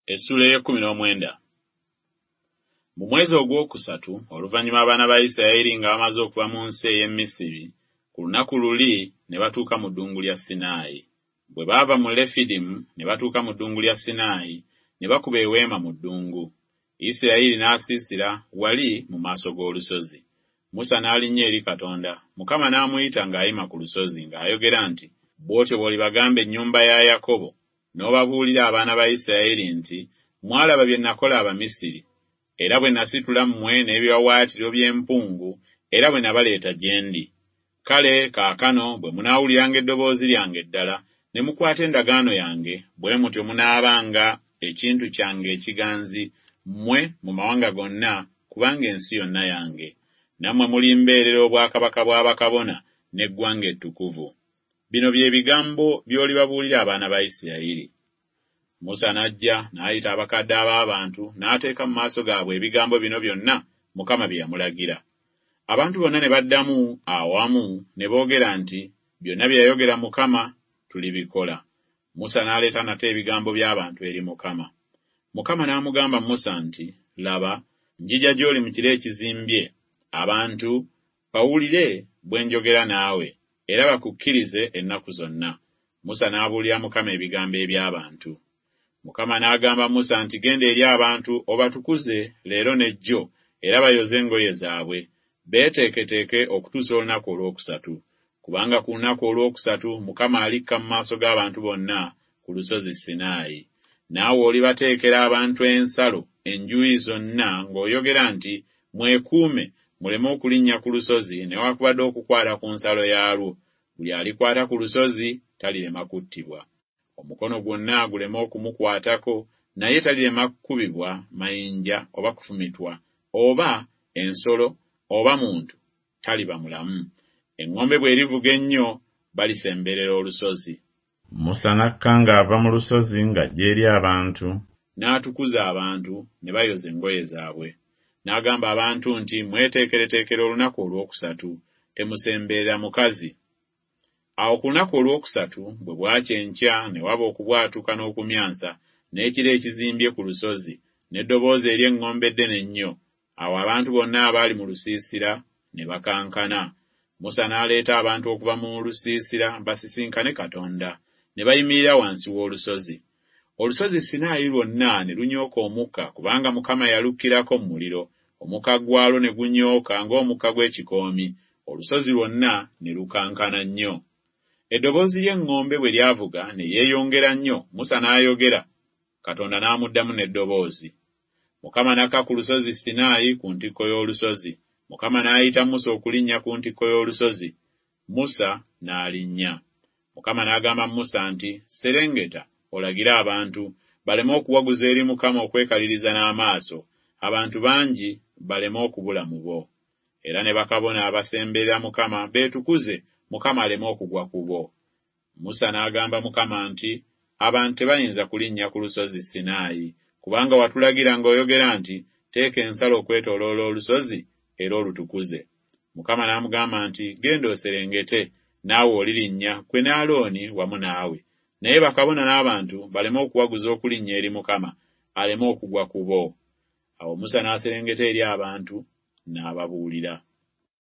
Essula ey'e19. Mu mwezi ogwokusatu oluvannyuma abaana ba Isirayiri nga bamaze okuva mu nsi ey'e Misiri, ku lunaku luli ne batuuka mu ddungu lya Sinaayi. Bwe baava mu Lefidimu ne batuuka mu ddungu lya Sinaayi, ne bakuba eweema mu ddungu. Isirayiri n'asiisira wali mu maaso g'olusozi. Musa n'alinnya eri Katonda, Mukama n'amuyita ng'ayima ku lusozi ng'ayogera nti, bw'otyo bw'olibagamba ennyumba ya Yakobo, n'obabuulira abaana ba Isirayiri nti, mwalaba bye nakola Abamisiri, era bwe nasitula mmwe n'ebiwawaatiro by'empungu, era bwe nabaleeta gye ndi. Kale kaakano bwe munaawuliranga eddoboozi lyange eddala, ne mukwata endagaano yange, bwe mutyo munaabanga ekintu kyange ekiganzi, mmwe mu mawanga gonna, kubanga ensi yonna yange. Nammwe mulimbeerera obwakabaka bw'abakabona n'eggwanga ettukuvu. Bino bye bigambo by'olibabuulira abaana ba Isirayiri. Musa n'ajja n'ayita abakadde ab'abantu n'ateeka mu maaso gaabwe ebigambo bino byonna Mukama bye yamulagira. Abantu bonna ne baddamu awamu ne boogera nti, byonna bye yayogera Mukama tulibikola. Musa n'aleeta nate ebigambo by'abantu eri Mukama. Mukama n'amugamba Musa nti, laba, njija gy'oli mu kiro ekizimbye, abantu bawulire bwe njogera naawe, era bakukkirize ennaku zonna. Musa n'abuulira Mukama ebigambo eby'abantu. Mukama n'agamba Musa nti, genda eri abantu obatukuze leero n'ejjo, era bayoze engoye zaabwe, beeteeketeeke okutuusa olunaku olwokusatu. Kubanga ku lunaku olwokusatu Mukama alikka mu maaso g'abantu bonna ku lusozi Sinaayi. Naawe olibateekera abantu ensalo enjuuyi zonna ng'oyogera nti, mwekuume muleme okulinnya ku lusozi newaakubadde okukwata ku nsalo yaalwo. Buli alikwata ku lusozi talirema kuttibwa. Omukono gwonna guleme okumukwatako, naye talirema kukubibwa mayinja oba kufumitwa, oba ensolo oba muntu taliba mulamu. Eŋŋombe bw'erivuga ennyo balisemberera olusozi. Musa n'akka ng'ava mu lusozi ng'ajja eri abantu, n'atukuza abantu ne bayoza engoye zaabwe. N'agamba abantu nti, mweteekereteekere olunaku olwokusatu, temusemberera mukazi. Awo ku lunaku olwokusatu bwe bwakya enkya ne waba okubwatuka n'okumyansa, n'ekiro ekizimbye ku lusozi, n'eddoboozi ery'eŋŋombe ddene ennyo. Awo abantu bonna abaali mu lusiisira ne bakankana. Musa n'aleeta abantu okuva mu lusiisira basisinkane Katonda, ne bayimirira wansi w'olusozi. Olusozi Sinaayi lwonna ne lunyooka omukka, kubanga Mukama yalukkirako mu muliro, omukka gwalwo ne gunyooka ng'omukka gw'ekikoomi, olusozi lwonna ne lukankana nnyo. Eddoboozi ly'eŋŋombe bwe lyavuga ne yeeyongera nnyo, Musa n'ayogera, Katonda n'amuddamu n'eddoboozi. Mukama n'akka ku lusozi Sinaayi ku ntikko y'olusozi. Mukama n'ayita Musa okulinnya ku ntikko y'olusozi. Musa n'alinnya. Mukama n'agamba Musa nti, serengeta olagire abantu, baleme okuwaguza eri Mukama okwekaliriza n'amaaso, abantu bangi baleme okubula mu bo. Era ne bakabona abasemberera Mukama beetukuze, Mukama aleme okugwa ku bo. Musa n'agamba Mukama nti, abantu tebayinza kulinnya ku lusozi Sinaayi, kubanga watulagira ng'oyogera nti, teeka ensalo okwetooloola olusozi era olutukuze. Mukama n'amugamba nti, genda oserengete, naawe olirinnya, ggwe ne Alooni wamu naawe. Naye bakabona n'abantu baleme okuwaguza okulinnya eri Mukama, aleme okugwa ku bo. Awo Musa n'aserengeta eri abantu n'ababuulira.